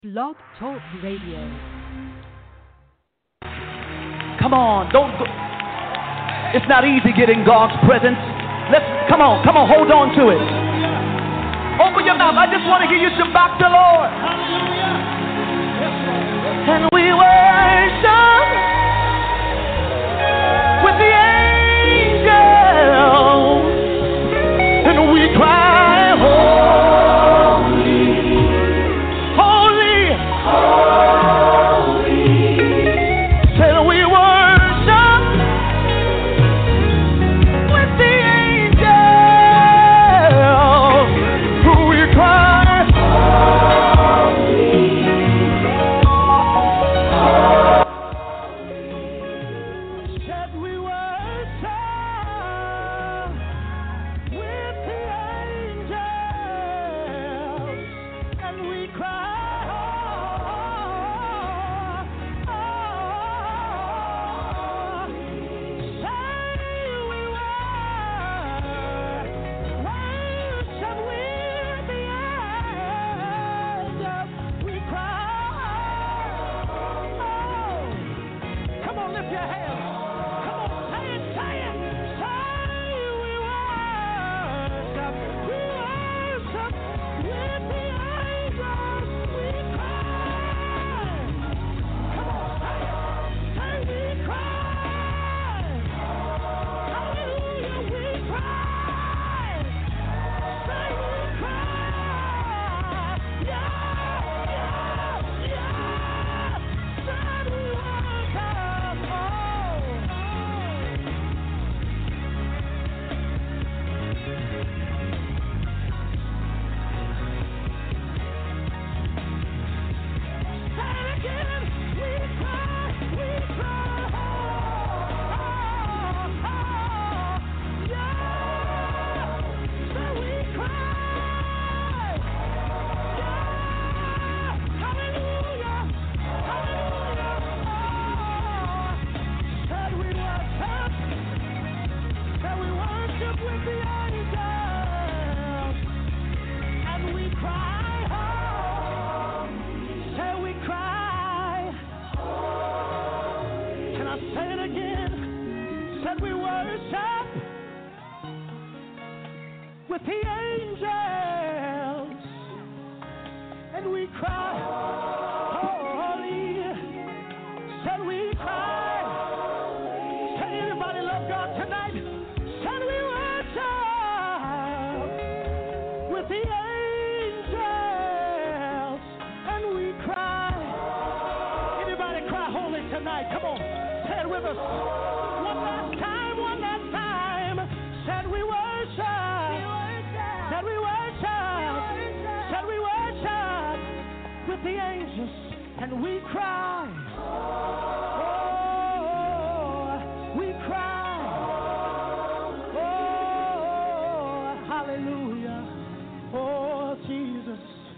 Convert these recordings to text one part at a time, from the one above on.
Blog Talk Radio. Come on, don't go. It's not easy getting God's presence. Come on, hold on to it. Open your mouth. I just want to hear you shabak the Lord. And we worship with the angels, and we cry, holy, holy, holy. Said we worship with the angels, we cry, holy, holy. Said we worship with the angels, and we cry, worship with the angels, we cry. Come on, lift your hands. Come on, say it, say it. Say we worship with the angels, we cry. Come on, say we cry. Hallelujah, we cry. Say we cry. Yeah, yeah, yeah. Said we worship. Say it again. We cry, we cry. Yeah. Say we cry. Yeah. Hallelujah. Hallelujah. Said we worship. Said we worship with the angels. And we cry. Say we cry. Can I say it again? Said we worship with the angels, and we cry, holy. Said we cry. Can anybody love God tonight? Said we worship with the angels, and we cry. Anybody cry holy tonight? Come on, say it with us. One last time, one last time. Said we worship. Said we worship. Said we worship with the angels, and we cry. Oh, we cry. Oh, hallelujah. Oh, Jesus.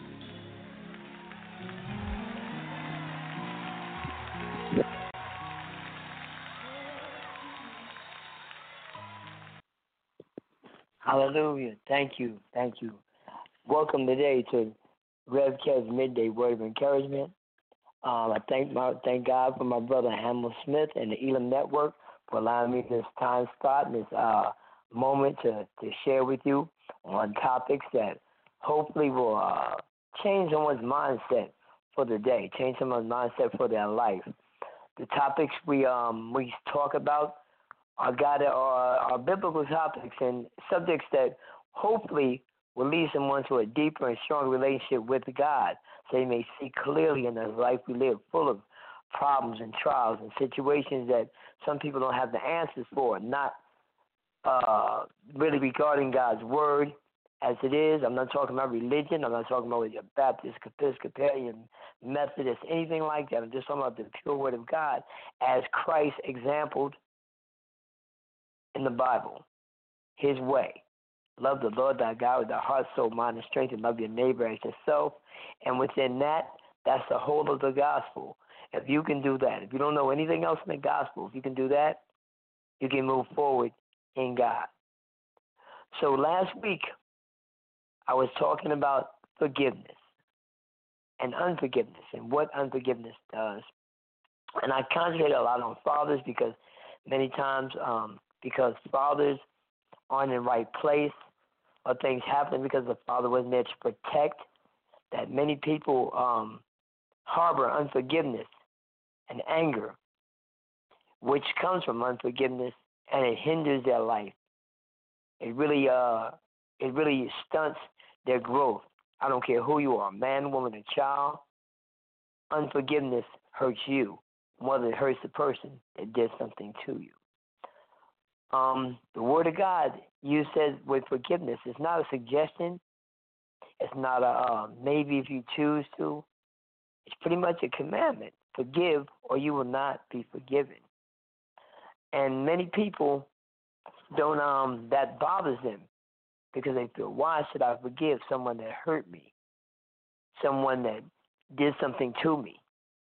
Hallelujah. Thank you. Thank you. Welcome today to Rev Kev's Midday Word of Encouragement. I thank God for my brother Hamill Smith and the Elam Network for allowing me this time spot and this moment to share with you on topics that hopefully will change someone's mindset for the day, change someone's mindset for their life. The topics we talk about are biblical topics and subjects that hopefully will lead someone to a deeper and stronger relationship with God, so they may see clearly in the life we live, full of problems and trials and situations that some people don't have the answers for, not really regarding God's word as it is. I'm not talking about religion. I'm not talking about your Baptist, Episcopalian, Methodist, anything like that. I'm just talking about the pure word of God as Christ exampled in the Bible, his way. Love the Lord thy God with thy heart, soul, mind, and strength, and love your neighbor as yourself. And within that, that's the whole of the gospel. If you can do that, if you don't know anything else in the gospel, if you can do that, you can move forward in God. So last week, I was talking about forgiveness. and unforgiveness and what unforgiveness does. And I concentrate a lot on fathers because many times, because fathers aren't in the right place or things happen because the father wasn't there to protect, that many people harbor unforgiveness and anger, which comes from unforgiveness, and it hinders their life. It really stunts their growth. I don't care who you are, man, woman, or child. Unforgiveness hurts you more than it hurts the person that did something to you. The Word of God, you said with forgiveness, it's not a suggestion. It's not a maybe if you choose to. It's pretty much a commandment. Forgive or you will not be forgiven. And many people don't, that bothers them because they feel, why should I forgive someone that hurt me? Someone that did something to me?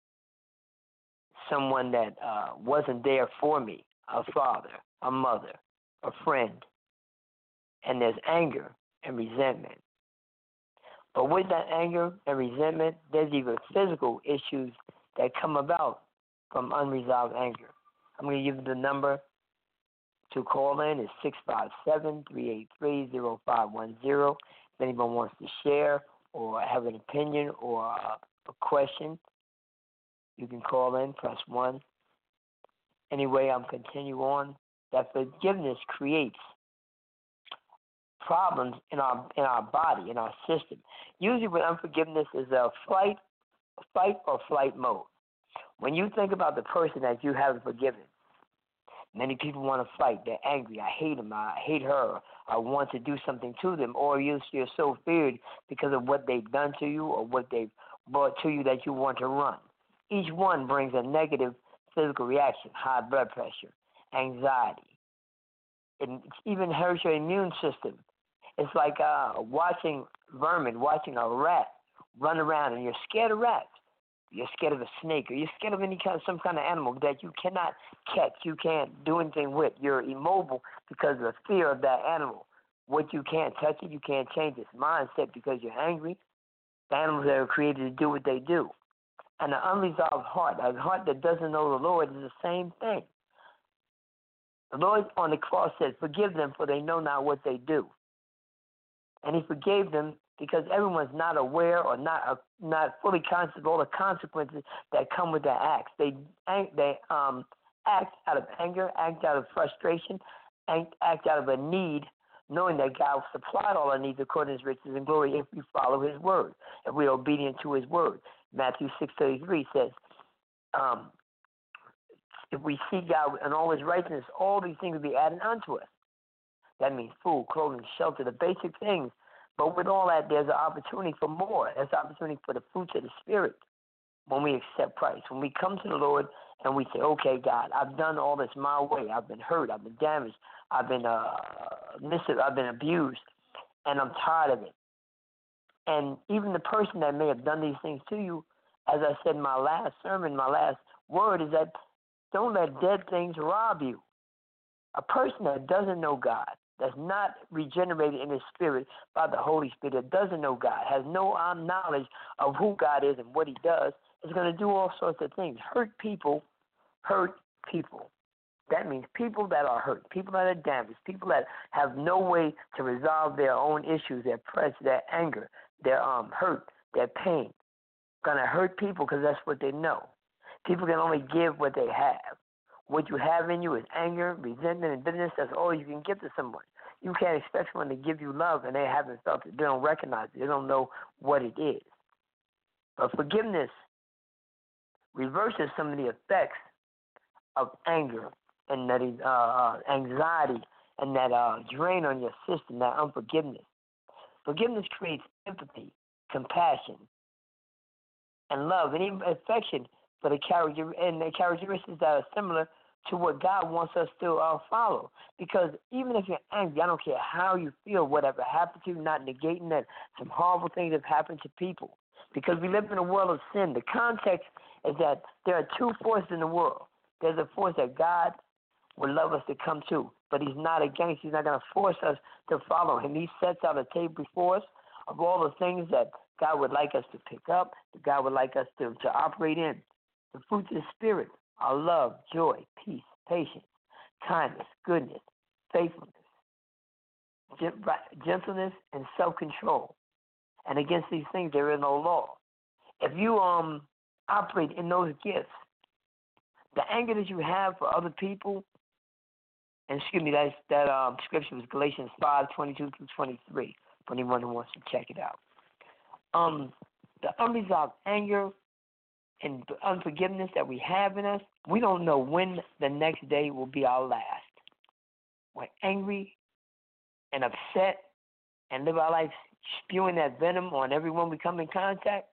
Someone that wasn't there for me, a father, a mother, a friend. And there's anger and resentment. But with that anger and resentment, there's even physical issues that come about from unresolved anger. I'm going to give you the number to call in. It's 657-383-0510. If anyone wants to share or have an opinion or a question, you can call in, press 1. Anyway, I'm continue on. That forgiveness creates problems in our body, in our system. Usually with unforgiveness is a fight or flight mode. When you think about the person that you haven't forgiven, many people want to fight. They're angry. I hate him. I hate her. I want to do something to them. Or you're so feared because of what they've done to you or what they've brought to you that you want to run. Each one brings a negative physical reaction, high blood pressure, anxiety. It even hurts your immune system. It's like watching vermin, watching a rat run around, and you're scared of rats. You're scared of a snake, or you're scared of some kind of animal that you cannot catch, you can't do anything with. You're immobile because of the fear of that animal. What you can't touch it, you can't change its mindset because you're angry. The animals that are created to do what they do. And an unresolved heart, a heart that doesn't know the Lord, is the same thing. The Lord on the cross said, forgive them, for they know not what they do. And he forgave them because everyone's not aware or not fully conscious of all the consequences that come with their acts. They act out of anger, act out of frustration, act out of a need, knowing that God supplied all our needs according to his riches and glory if we follow his word, if we're obedient to his word. Matthew 6:33 says, if we seek God and all his righteousness, all these things will be added unto us. That means food, clothing, shelter, the basic things. But with all that, there's an opportunity for more. There's an opportunity for the fruits of the Spirit when we accept Christ. When we come to the Lord and we say, okay, God, I've done all this my way. I've been hurt. I've been damaged. I've been I've been abused, and I'm tired of it. And even the person that may have done these things to you, as I said in my last sermon, my last word is that don't let dead things rob you. A person that doesn't know God, that's not regenerated in his spirit by the Holy Spirit, that doesn't know God, has no knowledge of who God is and what he does, is going to do all sorts of things. Hurt people. That means people that are hurt, people that are damaged, people that have no way to resolve their own issues, their pressure, their anger, their hurt, their pain. Going to hurt people because that's what they know. People can only give what they have. What you have in you is anger, resentment, and bitterness. That's all you can give to someone. You can't expect someone to give you love and they haven't felt it. They don't recognize it. They don't know what it is. But forgiveness reverses some of the effects of anger and that anxiety and that drain on your system, that unforgiveness. Forgiveness creates empathy, compassion, and love, and even affection for the characteristics that are similar to what God wants us to follow. Because even if you're angry, I don't care how you feel, whatever happened to you, not negating that some horrible things have happened to people. Because we live in a world of sin. The context is that there are two forces in the world. There's a force that God would love us to come to, but he's not against. He's not going to force us to follow him. He sets out a table before us of all the things that God would like us to pick up, that God would like us to operate in. The fruits of the Spirit are love, joy, peace, patience, kindness, goodness, faithfulness, gentleness, and self-control. And against these things there is no law. If you operate in those gifts, the anger that you have for other people, and excuse me, that scripture was Galatians 5:22-23, for anyone who wants to check it out. The unresolved anger and unforgiveness that we have in us, we don't know when the next day will be our last. We're angry and upset and live our life spewing that venom on everyone we come in contact.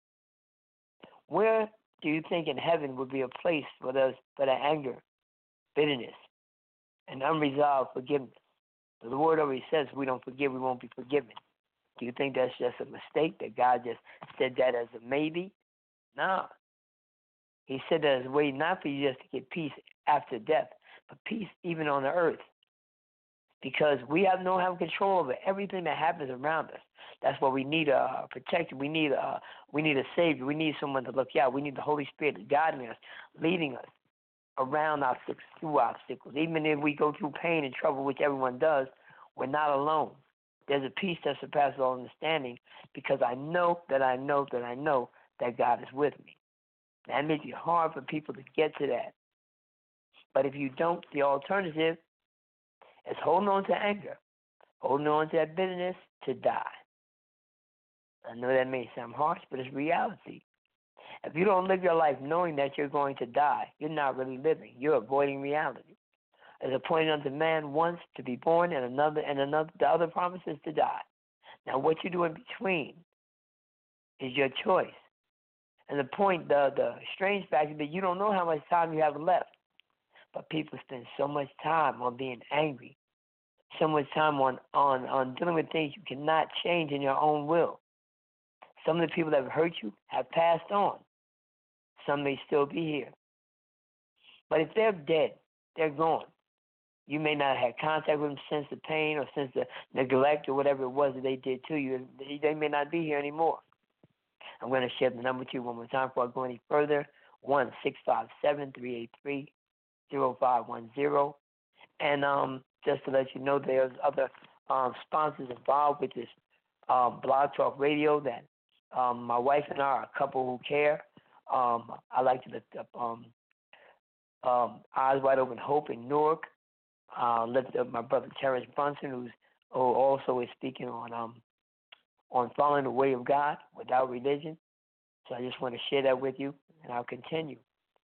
Where do you think in heaven would be a place for that anger, bitterness, and unresolved forgiveness? So the word already says if we don't forgive, we won't be forgiven. Do you think that's just a mistake, that God just said that as a maybe? No. He said that as a way not for you just to get peace after death, but peace even on the earth. Because we don't have control over everything that happens around us. That's why we need a protector. We need a savior. We need someone to look out. We need the Holy Spirit guiding us, leading us around obstacles, through obstacles. Even if we go through pain and trouble, which everyone does, we're not alone. There's a peace that surpasses all understanding, because I know that God is with me. That makes it hard for people to get to that. But if you don't, the alternative is holding on to anger, holding on to that bitterness to die. I know that may sound harsh, but it's reality. If you don't live your life knowing that you're going to die, you're not really living. You're avoiding reality. As appointed unto man once to be born, and the other promise is to die. Now, what you do in between is your choice. And the strange fact is that you don't know how much time you have left. But people spend so much time on being angry, so much time on dealing with things you cannot change in your own will. Some of the people that have hurt you have passed on. Some may still be here. But if they're dead, they're gone. You may not have had contact with them since the pain or since the neglect or whatever it was that they did to you. They may not be here anymore. I'm going to share the number with you one more time before I go any further. 1-657-383-0510. And just to let you know, there's other sponsors involved with this Blog Talk Radio that my wife and I are a couple who care. I like to lift up Eyes Wide Open Hope in Newark. Lift up my brother Terrence Brunson, who also is speaking on following the way of God without religion. So I just want to share that with you, and I'll continue.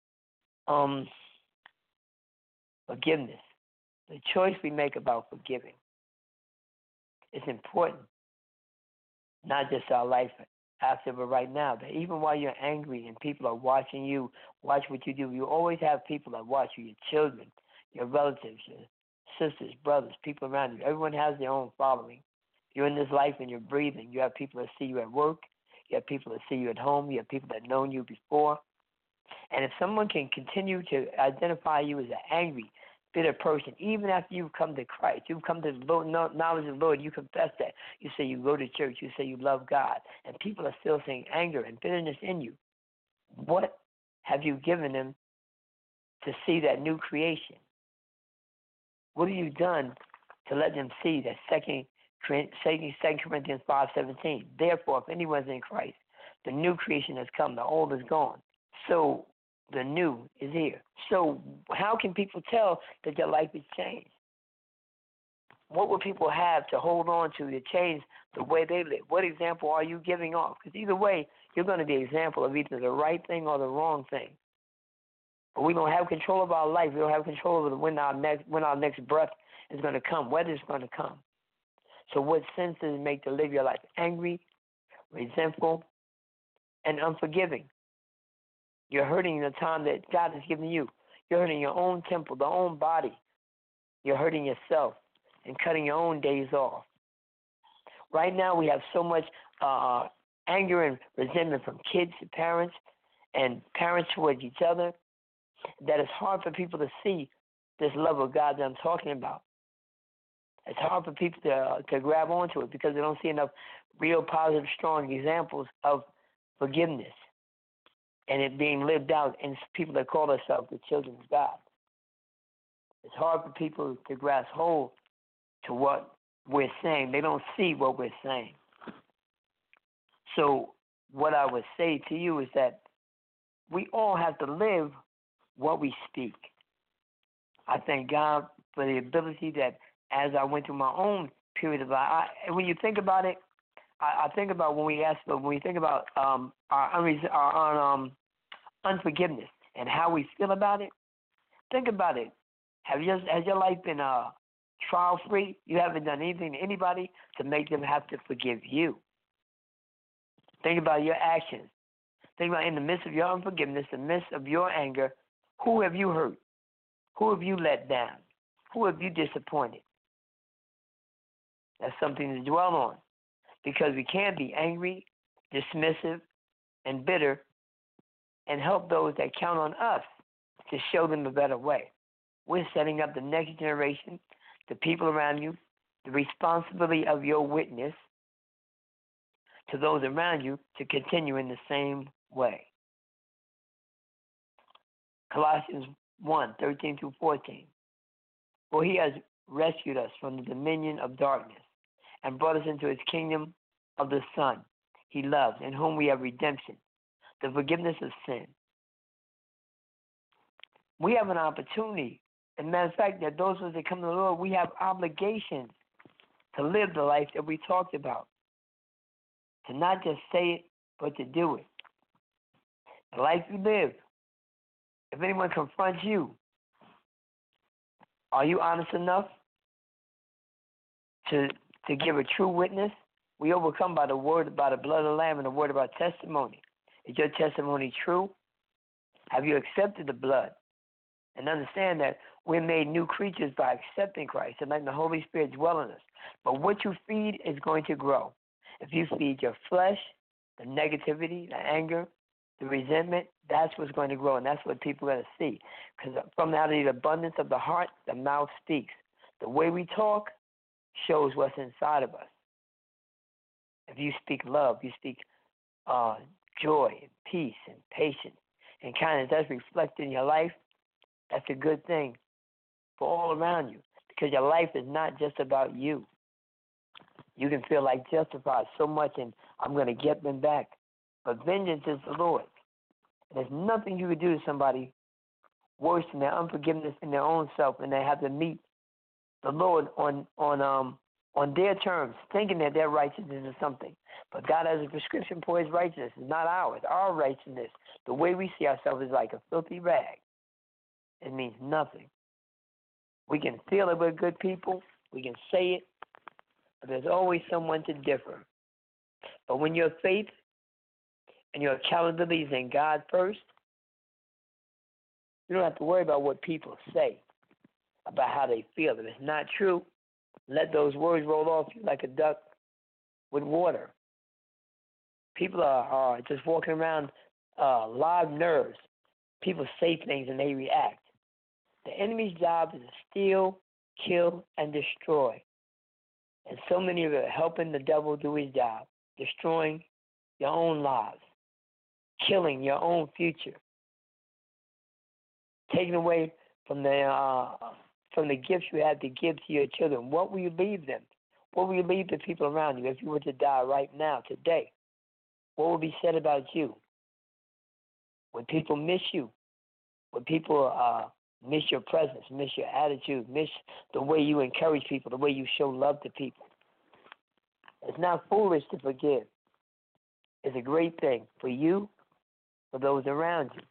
Forgiveness. The choice we make about forgiving is important, not just our life after, but right now. That even while you're angry and people are watching you, watch what you do, you always have people that watch you, your children, your relatives, your sisters, brothers, people around you. Everyone has their own following. You're in this life and you're breathing. You have people that see you at work. You have people that see you at home. You have people that have known you before. And if someone can continue to identify you as an angry, bitter person, even after you've come to Christ, you've come to the knowledge of the Lord, you confess that. You say you go to church. You say you love God. And people are still seeing anger and bitterness in you. What have you given them to see that new creation? What have you done to let them see that 2 Corinthians 5:17? Therefore, if anyone's in Christ, the new creation has come. The old is gone. So the new is here. So how can people tell that their life has changed? What will people have to hold on to change the way they live? What example are you giving off? Because either way, you're going to be an example of either the right thing or the wrong thing. But we don't have control of our life. We don't have control over when our next breath is going to come, whether it's going to come. So what sense does it make to live your life angry, resentful, and unforgiving? You're hurting the time that God has given you. You're hurting your own temple, the own body. You're hurting yourself and cutting your own days off. Right now we have so much anger and resentment from kids to parents and parents towards each other that it's hard for people to see this love of God that I'm talking about. It's hard for people to grab onto it because they don't see enough real positive, strong examples of forgiveness and it being lived out in people that call themselves the children of God. It's hard for people to grasp hold to what we're saying. They don't see what we're saying. So what I would say to you is that we all have to live what we speak. I thank God for the ability that as I went through my own period of life, when you think about it, I think about when we think about our unforgiveness and how we feel about it. Think about it. Has your life been trial free? You haven't done anything to anybody to make them have to forgive you. Think about your actions. Think about in the midst of your unforgiveness, in the midst of your anger, who have you hurt? Who have you let down? Who have you disappointed? That's something to dwell on because we can't be angry, dismissive, and bitter and help those that count on us to show them a better way. We're setting up the next generation, the people around you, the responsibility of your witness to those around you to continue in the same way. Colossians 1:13-14. For he has rescued us from the dominion of darkness and brought us into his kingdom of the Son he loves, in whom we have redemption, the forgiveness of sin. We have an opportunity. As a matter of fact, that those of us that come to the Lord, we have obligations to live the life that we talked about. To not just say it, but to do it. The life you live. If anyone confronts you, are you honest enough to give a true witness? We overcome by the word, by the blood of the Lamb, and the word of our testimony. Is your testimony true? Have you accepted the blood? And understand that we're made new creatures by accepting Christ and letting the Holy Spirit dwell in us. But what you feed is going to grow. If you feed your flesh, the negativity, the anger, the resentment, that's what's going to grow, and that's what people are going to see. Because from out of the abundance of the heart, the mouth speaks. The way we talk shows what's inside of us. If you speak love, you speak joy and peace and patience and kindness, that's reflected in your life, that's a good thing for all around you. Because your life is not just about you. You can feel like justified so much and I'm going to get them back. But vengeance is the Lord's. And there's nothing you could do to somebody worse than their unforgiveness in their own self, and they have to meet the Lord on their terms, thinking that their righteousness is something. But God has a prescription for his righteousness. It's not ours. Our righteousness, the way we see ourselves, is like a filthy rag. It means nothing. We can feel that we're good people. We can say it. But there's always someone to differ. But when your faith and your accountability is in God first, you don't have to worry about what people say, about how they feel. If it's not true, let those words roll off you like a duck with water. People are just walking around live nerves. People say things and they react. The enemy's job is to steal, kill, and destroy. And so many of you are helping the devil do his job, destroying your own lives, killing your own future, taking away from the gifts you have to give to your children. What will you leave them? What will you leave the people around you if you were to die right now, today? What will be said about you? Would people miss you? Would people miss your presence, miss your attitude, miss the way you encourage people, the way you show love to people? It's not foolish to forgive. It's a great thing for you, for those around you.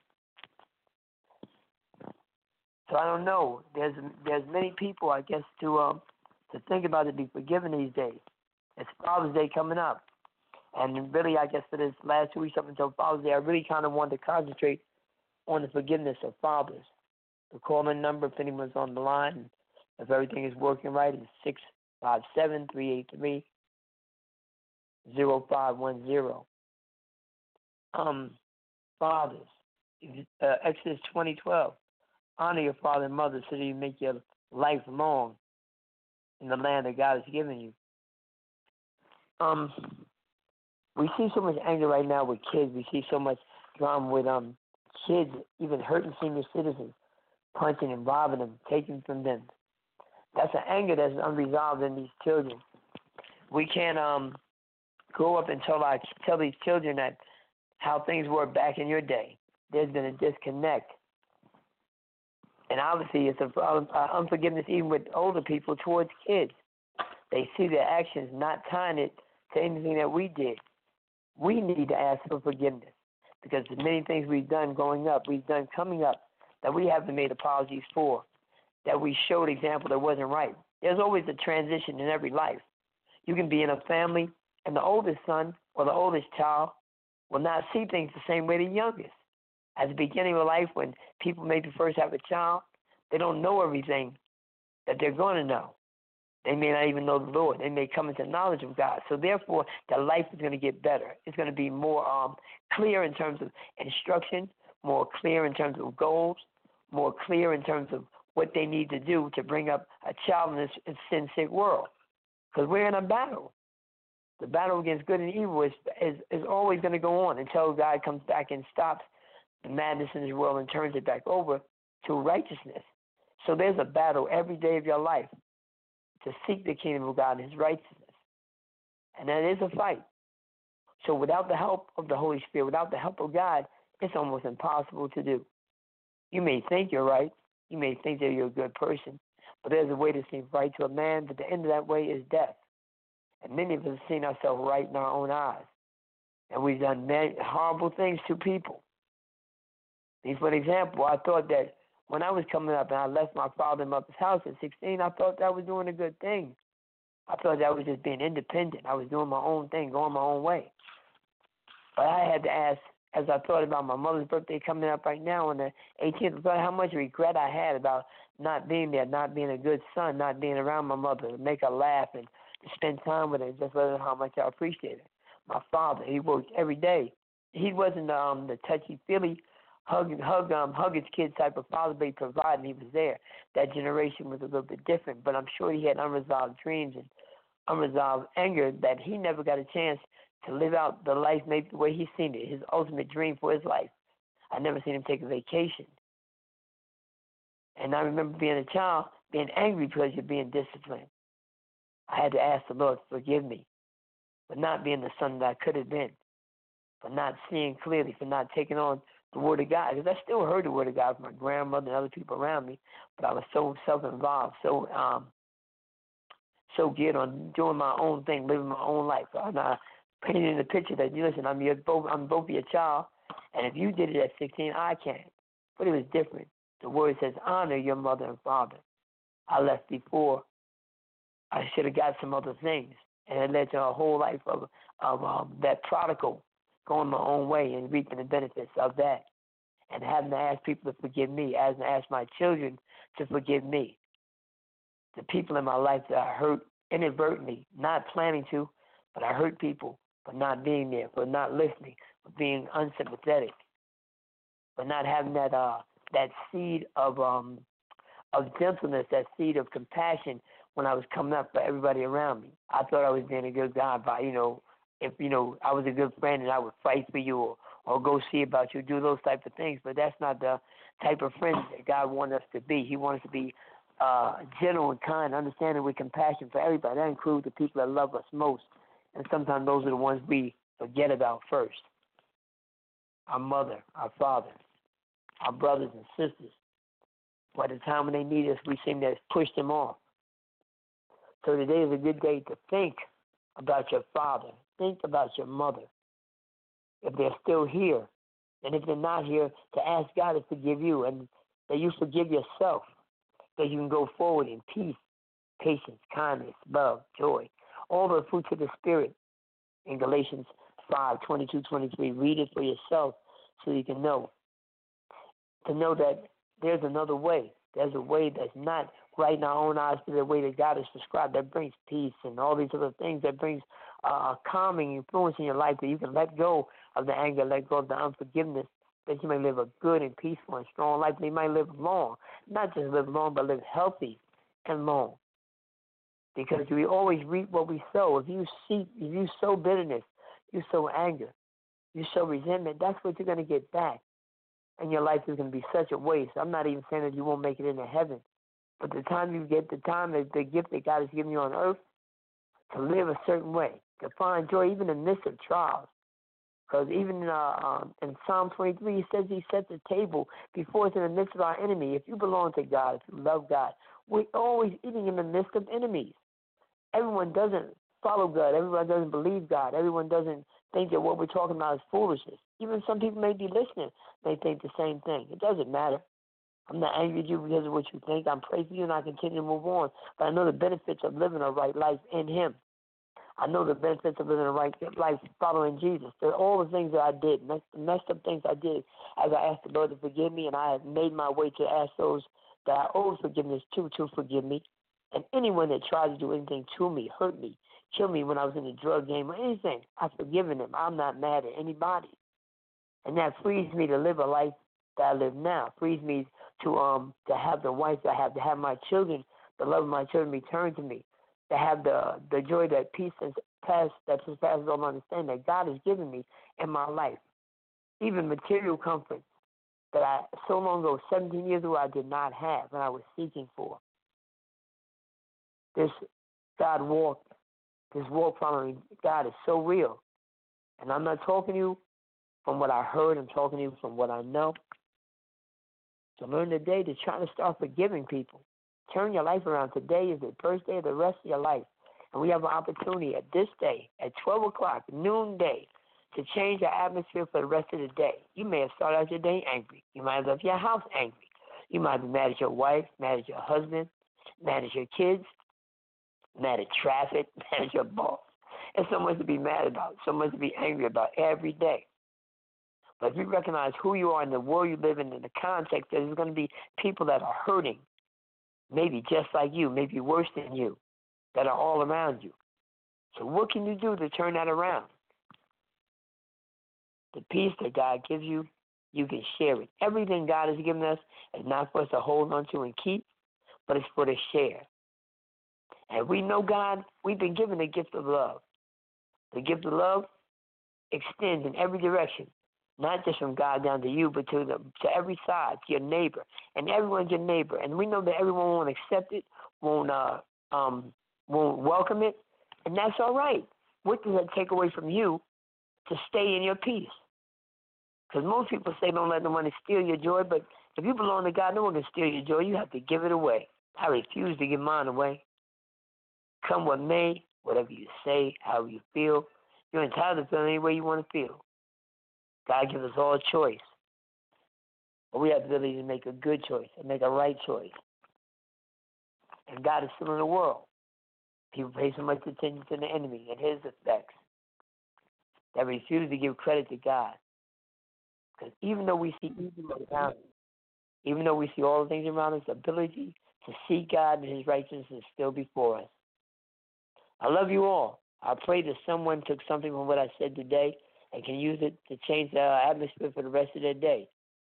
So I don't know. There's many people, I guess, to think about to be forgiven these days. It's Father's Day coming up. And really, I guess for this last 2 weeks up until Father's Day, I really kind of wanted to concentrate on the forgiveness of fathers. The call-in number, if anyone's on the line, if everything is working right, is 657-383-0510. Fathers, Exodus 20:12. 12. Honor your father and mother so that you make your life long in the land that God has given you. We see so much anger right now with kids. We see so much drama with kids even hurting senior citizens, punching and robbing them, taking from them. That's an anger that's unresolved in these children. We can't grow up and tell these children that how things were back in your day. There's been a disconnect. And obviously it's unforgiveness even with older people towards kids. They see their actions not tying it to anything that we did. We need to ask for forgiveness because there's many things we've done growing up, we've done coming up that we haven't made apologies for, that we showed example that wasn't right. There's always a transition in every life. You can be in a family and the oldest son or the oldest child will not see things the same way the youngest. At the beginning of life, when people maybe first have a child, they don't know everything that they're going to know. They may not even know the Lord. They may come into knowledge of God. So therefore, their life is going to get better. It's going to be more clear in terms of instruction, more clear in terms of goals, more clear in terms of what they need to do to bring up a child in this sin-sick world. Because we're in a battle. The battle against good and evil is always going to go on until God comes back and stops the madness in this world and turns it back over to righteousness. So there's a battle every day of your life to seek the kingdom of God and His righteousness. And that is a fight. So without the help of the Holy Spirit, without the help of God, it's almost impossible to do. You may think you're right. You may think that you're a good person. But there's a way to seem right to a man, but the end of that way is death. And many of us have seen ourselves right in our own eyes. And we've done many horrible things to people. For example, I thought that when I was coming up and I left my father and mother's house at 16, I thought that was doing a good thing. I thought that was just being independent. I was doing my own thing, going my own way. But I had to ask, as I thought about my mother's birthday coming up right now on the 18th, I thought how much regret I had about not being there, not being a good son, not being around my mother, to make her laugh and to spend time with her, and just let her know how much I appreciate it. My father, he worked every day. He wasn't the touchy-feely, hug his kids type of father, but he provided, and he was there. That generation was a little bit different, but I'm sure he had unresolved dreams and unresolved anger that he never got a chance to live out the life maybe the way he seen it, his ultimate dream for his life. I never seen him take a vacation. And I remember being a child, being angry because you're being disciplined. I had to ask the Lord to forgive me for not being the son that I could have been, for not seeing clearly, for not taking on the Word of God. Because I still heard the Word of God from my grandmother and other people around me, but I was so self-involved, so geared on doing my own thing, living my own life. So I'm not painting in the picture that, listen, I'm both your child, and if you did it at 16, I can. But it was different. The Word says, honor your mother and father. I left before. I should have got some other things, and it led to a whole life of that prodigal, going my own way and reaping the benefits of that, and having to ask people to forgive me, having to ask my children to forgive me. The people in my life that I hurt inadvertently, not planning to, but I hurt people for not being there, for not listening, for being unsympathetic, for not having that seed of gentleness, that seed of compassion when I was coming up for everybody around me. I thought I was being a good guy by, if, I was a good friend and I would fight for you or go see about you, do those type of things. But that's not the type of friends that God wants us to be. He wants us to be gentle and kind, understanding with compassion for everybody. That includes the people that love us most. And sometimes those are the ones we forget about first. Our mother, our father, our brothers and sisters. By the time when they need us, we seem to push them off. So today is a good day to think about your father. Think about your mother. If they're still here, and if they're not here, to ask God to forgive you and that you forgive yourself, that you can go forward in peace, patience, kindness, love, joy, all the fruits of the Spirit in Galatians 5:22-23. Read it for yourself so you can know. To know that there's another way. There's a way that's not right in our own eyes, but the way that God has prescribed that brings peace and all these other things, that brings calming influence in your life, that you can let go of the anger, let go of the unforgiveness, that you may live a good and peaceful and strong life. And you might live long, not just live long, but live healthy and long. Because we always reap what we sow. If you sow bitterness, you sow anger, you sow resentment, that's what you're going to get back. And your life is going to be such a waste. I'm not even saying that you won't make it into heaven. But the time you get, the gift that God has given you on earth, to live a certain way, to find joy even in the midst of trials. Because even in Psalm 23, he says he sets a table before us in the midst of our enemy. If you belong to God, if you love God, we're always eating in the midst of enemies. Everyone doesn't follow God. Everyone doesn't believe God. Everyone doesn't think that what we're talking about is foolishness. Even some people may be listening. They think the same thing. It doesn't matter. I'm not angry at you because of what you think. I'm praying for you and I continue to move on. But I know the benefits of living a right life in Him. I know the benefits of living a right life following Jesus. There are all the things that I did, the messed up things I did as I asked the Lord to forgive me, and I have made my way to ask those that I owe forgiveness to forgive me. And anyone that tries to do anything to me, hurt me, kill me when I was in the drug game or anything, I've forgiven them. I'm not mad at anybody. And that frees me to live a life that I live now. Frees me to have the wife that I have, to have my children, the love of my children returned to me, to have the joy, that peace that surpasses all understanding that God has given me in my life. Even material comfort that I, so long ago, 17 years ago, I did not have and I was seeking for. This walk following God is so real. And I'm not talking to you from what I heard, I'm talking to you from what I know. So learn today to try to start forgiving people. Turn your life around. Today is the first day of the rest of your life. And we have an opportunity at this day, at 12 o'clock, noonday, to change the atmosphere for the rest of the day. You may have started out your day angry. You might have left your house angry. You might be mad at your wife, mad at your husband, mad at your kids, mad at traffic, mad at your boss. There's so much to be mad about, so much to be angry about every day. But if you recognize who you are in the world you live in the context, there's going to be people that are hurting, maybe just like you, maybe worse than you, that are all around you. So what can you do to turn that around? The peace that God gives you, you can share it. Everything God has given us is not for us to hold on to and keep, but it's for to share. And we know God, we've been given the gift of love. The gift of love extends in every direction. Not just from God down to you, but to every side, to your neighbor. And everyone's your neighbor. And we know that everyone won't accept it, won't welcome it, and that's all right. What does that take away from you to stay in your peace? Because most people say don't let no one steal your joy, but if you belong to God, no one can steal your joy. You have to give it away. I refuse to give mine away. Come what may, whatever you say, however you feel, you're entitled to feel any way you want to feel. God gives us all a choice. But we have the ability to make a good choice and make a right choice. And God is still in the world. People pay so much attention to the enemy and his effects that refuse to give credit to God. Because even though we see evil around us, even though we see all the things around us, the ability to see God and his righteousness is still before us. I love you all. I pray that someone took something from what I said today and can use it to change the atmosphere for the rest of their day.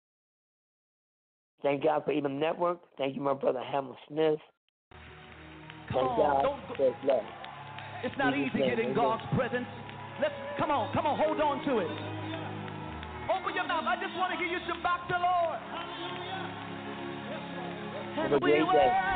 Thank God for Elam Network. Thank you, my brother Hamel Smith. Thank God for his love. It's not easy getting God's presence. Come on, hold on to it. Open your mouth. I just want to hear you to back the Lord. Have a great day.